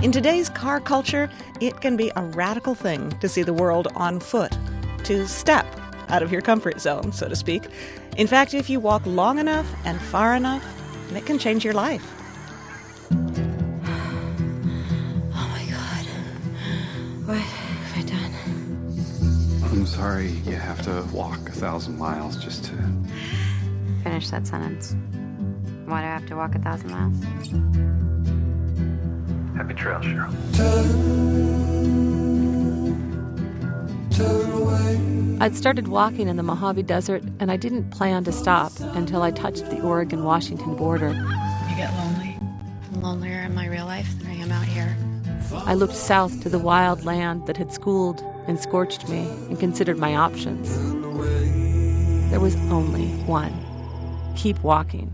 In today's car culture, it can be a radical thing to see the world on foot, to step out of your comfort zone, so to speak. In fact, if you walk long enough and far enough, it can change your life. Oh my God. What have I done? I'm sorry you have to walk 1,000 miles just to... Finish that sentence. Why do I have to walk 1,000 miles? Happy trails, Cheryl. I'd started walking in the Mojave Desert, and I didn't plan to stop until I touched the Oregon-Washington border. You get lonely. I'm lonelier in my real life than I am out here. I looked south to the wild land that had schooled and scorched me and considered my options. There was only one. Keep walking.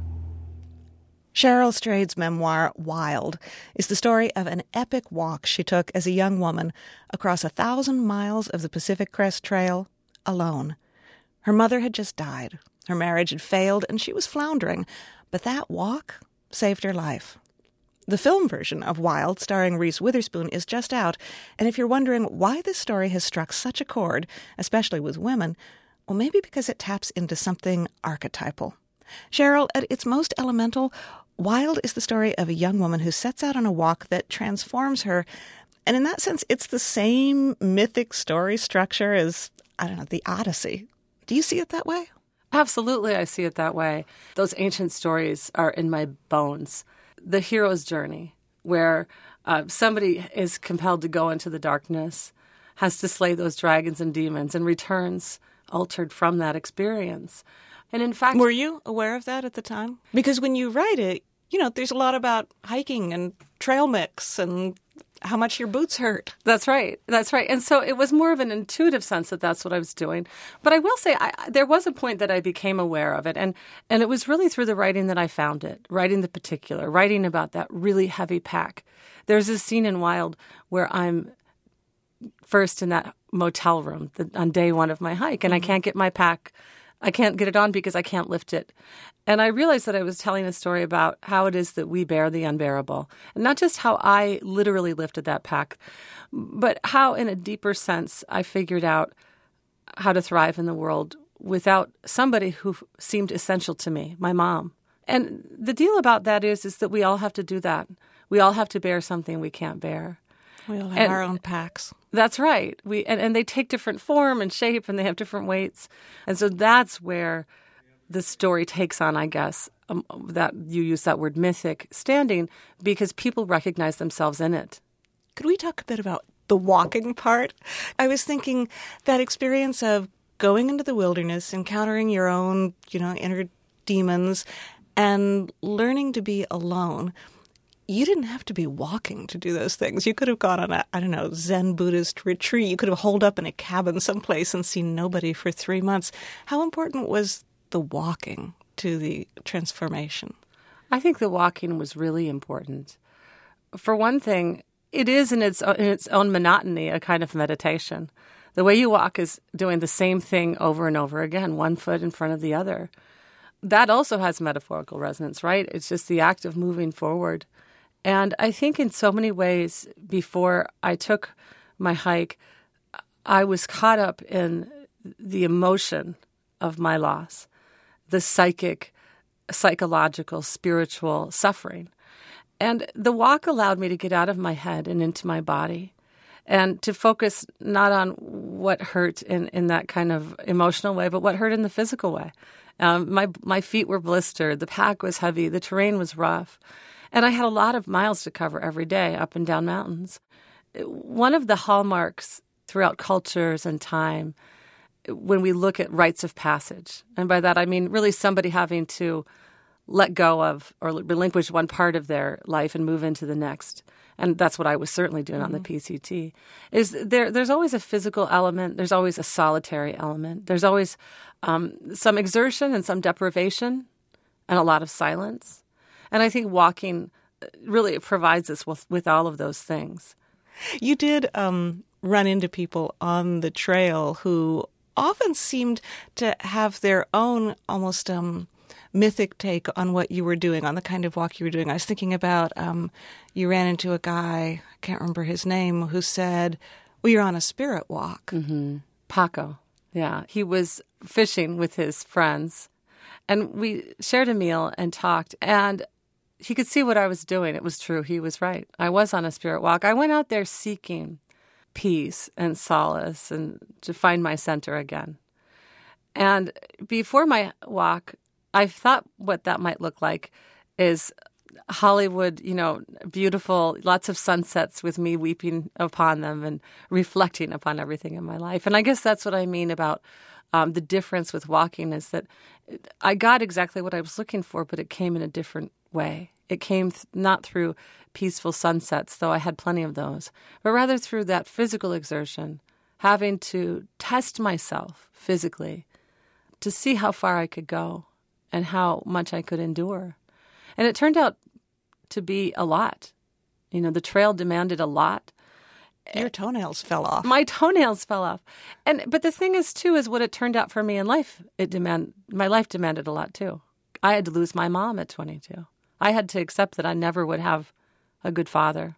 Cheryl Strayed's memoir, Wild, is the story of an epic walk she took as a young woman across 1,000 miles of the Pacific Crest Trail alone. Her mother had just died. Her marriage had failed, and she was floundering. But that walk saved her life. The film version of Wild, starring Reese Witherspoon, is just out. And if you're wondering why this story has struck such a chord, especially with women, well, maybe because it taps into something archetypal. Cheryl, at its most elemental, Wild is the story of a young woman who sets out on a walk that transforms her. And in that sense, it's the same mythic story structure as, the Odyssey. Do you see it that way? Absolutely, I see it that way. Those ancient stories are in my bones. The hero's journey, where somebody is compelled to go into the darkness, has to slay those dragons and demons, and returns altered from that experience. And in fact... Were you aware of that at the time? Because when you write it, there's a lot about hiking and trail mix and how much your boots hurt. That's right. And so it was more of an intuitive sense that that's what I was doing. But I will say there was a point that I became aware of it. And it was really through the writing that I found it, writing the particular, writing about that really heavy pack. There's a scene in Wild where I'm first in that motel room on day one of my hike, and I can't get my pack. I can't get it on because I can't lift it. And I realized that I was telling a story about how it is that we bear the unbearable. And not just how I literally lifted that pack, but how in a deeper sense I figured out how to thrive in the world without somebody who seemed essential to me, my mom. And the deal about that is that we all have to do that. We all have to bear something we can't bear. We all have our own packs. That's right. And they take different form and shape, and they have different weights. And so that's where the story takes on, I guess, that you use that word mythic standing, because people recognize themselves in it. Could we talk a bit about the walking part? I was thinking that experience of going into the wilderness, encountering your own, inner demons, and learning to be alone. You didn't have to be walking to do those things. You could have gone on a, Zen Buddhist retreat. You could have holed up in a cabin someplace and seen nobody for 3 months. How important was the walking to the transformation? I think the walking was really important. For one thing, it is in its own monotony a kind of meditation. The way you walk is doing the same thing over and over again, one foot in front of the other. That also has metaphorical resonance, right? It's just the act of moving forward. And I think in so many ways, before I took my hike, I was caught up in the emotion of my loss, the psychological, spiritual suffering. And the walk allowed me to get out of my head and into my body and to focus not on what hurt in that kind of emotional way, but what hurt in the physical way. My feet were blistered, the pack was heavy, the terrain was rough. And I had a lot of miles to cover every day up and down mountains. One of the hallmarks throughout cultures and time, when we look at rites of passage, and by that I mean really somebody having to let go of or relinquish one part of their life and move into the next. And that's what I was certainly doing on the PCT, is there's always a physical element. There's always a solitary element. There's always some exertion and some deprivation and a lot of silence. And I think walking really provides us with all of those things. You did run into people on the trail who often seemed to have their own almost mythic take on what you were doing, on the kind of walk you were doing. I was thinking about you ran into a guy, I can't remember his name, who said, well, you're on a spirit walk. Mm-hmm. Paco, yeah. He was fishing with his friends, and we shared a meal and talked, and he could see what I was doing. It was true. He was right. I was on a spirit walk. I went out there seeking peace and solace and to find my center again. And before my walk, I thought what that might look like is Hollywood, beautiful, lots of sunsets with me weeping upon them and reflecting upon everything in my life. And I guess that's what I mean about the difference with walking is that I got exactly what I was looking for, but it came in a different way. It came not through peaceful sunsets, though I had plenty of those, but rather through that physical exertion, having to test myself physically to see how far I could go and how much I could endure. And it turned out to be a lot. The trail demanded a lot. Your toenails fell off. My toenails fell off. But the thing is, too, is what it turned out for me in life. My life demanded a lot, too. I had to lose my mom at 22. I had to accept that I never would have a good father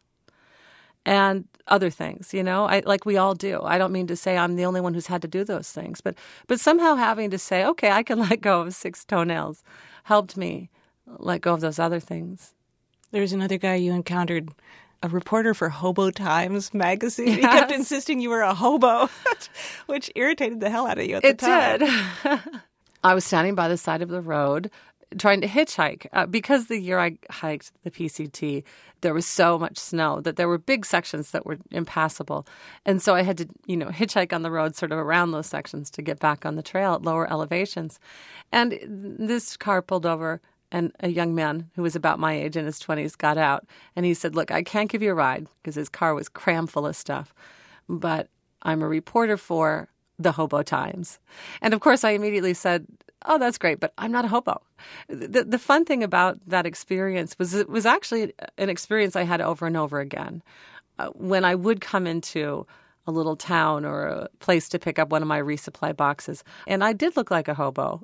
and other things, like we all do. I don't mean to say I'm the only one who's had to do those things, but somehow having to say, okay, I can let go of 6 toenails helped me let go of those other things. There's another guy you encountered, a reporter for Hobo Times magazine. Yes. He kept insisting you were a hobo, which irritated the hell out of you at the time. It did. I was standing by the side of the road trying to hitchhike. Because the year I hiked the PCT, there was so much snow that there were big sections that were impassable. And so I had to, hitchhike on the road sort of around those sections to get back on the trail at lower elevations. And this car pulled over, and a young man who was about my age in his 20s got out. And he said, look, I can't give you a ride because his car was crammed full of stuff, but I'm a reporter for the Hobo Times. And of course, I immediately said, oh, that's great, but I'm not a hobo. The fun thing about that experience was it was actually an experience I had over and over again. When I would come into a little town or a place to pick up one of my resupply boxes, and I did look like a hobo.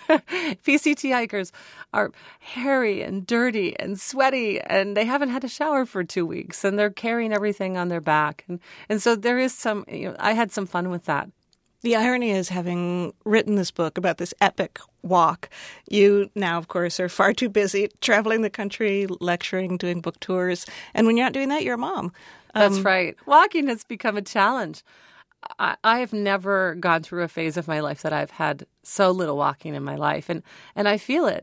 PCT hikers are hairy and dirty and sweaty, and they haven't had a shower for 2 weeks, and they're carrying everything on their back. And so there is some, I had some fun with that. The irony is, having written this book about this epic walk, you now, of course, are far too busy traveling the country, lecturing, doing book tours. And when you're not doing that, you're a mom. That's right. Walking has become a challenge. I have never gone through a phase of my life that I've had so little walking in my life. And I feel it.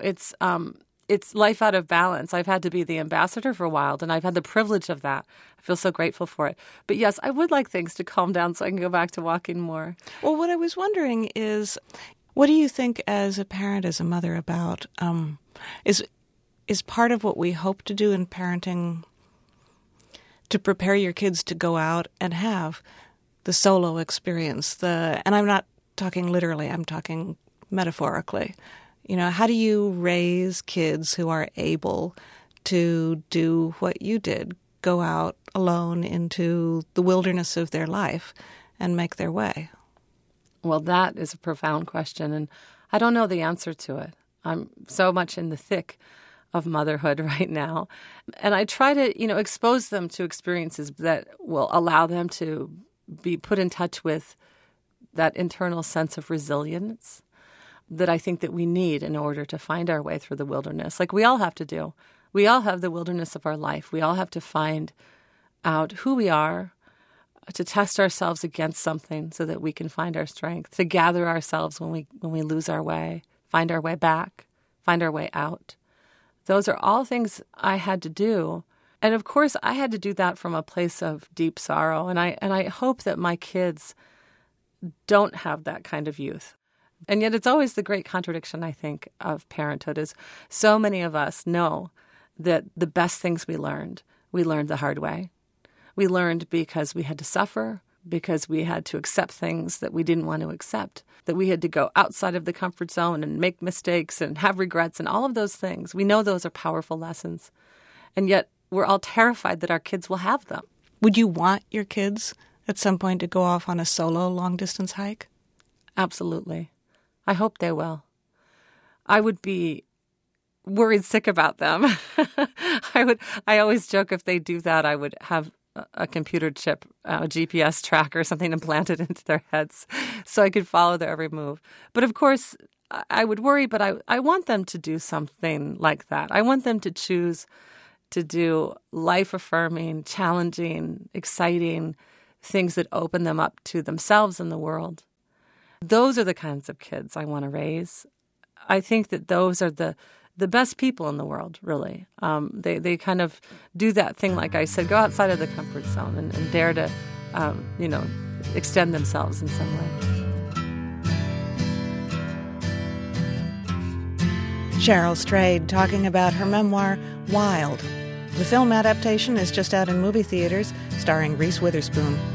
It's life out of balance. I've had to be the ambassador for Wild, and I've had the privilege of that. I feel so grateful for it. But yes, I would like things to calm down so I can go back to walking more. Well, what I was wondering is, what do you think as a parent, as a mother, about is part of what we hope to do in parenting to prepare your kids to go out and have the solo experience? And I'm not talking literally, I'm talking metaphorically. How do you raise kids who are able to do what you did, go out alone into the wilderness of their life and make their way? Well, that is a profound question, and I don't know the answer to it. I'm so much in the thick of motherhood right now, and I try to, expose them to experiences that will allow them to be put in touch with that internal sense of resilience that I think that we need in order to find our way through the wilderness, like we all have to do. We all have the wilderness of our life. We all have to find out who we are, to test ourselves against something so that we can find our strength, to gather ourselves when we lose our way, find our way back, find our way out. Those are all things I had to do. And of course, I had to do that from a place of deep sorrow. And I hope that my kids don't have that kind of youth. And yet it's always the great contradiction, I think, of parenthood is so many of us know that the best things we learned the hard way. We learned because we had to suffer, because we had to accept things that we didn't want to accept, that we had to go outside of the comfort zone and make mistakes and have regrets and all of those things. We know those are powerful lessons. And yet we're all terrified that our kids will have them. Would you want your kids at some point to go off on a solo long-distance hike? Absolutely. I hope they will. I would be worried sick about them. I always joke if they do that, I would have a computer chip, a GPS tracker or something implanted into their heads so I could follow their every move. But of course, I would worry, but I want them to do something like that. I want them to choose to do life-affirming, challenging, exciting things that open them up to themselves and the world. Those are the kinds of kids I want to raise. I think that those are the best people in the world, really. They kind of do that thing, like I said, go outside of the comfort zone and dare to, extend themselves in some way. Cheryl Strayed talking about her memoir, Wild. The film adaptation is just out in movie theaters, starring Reese Witherspoon.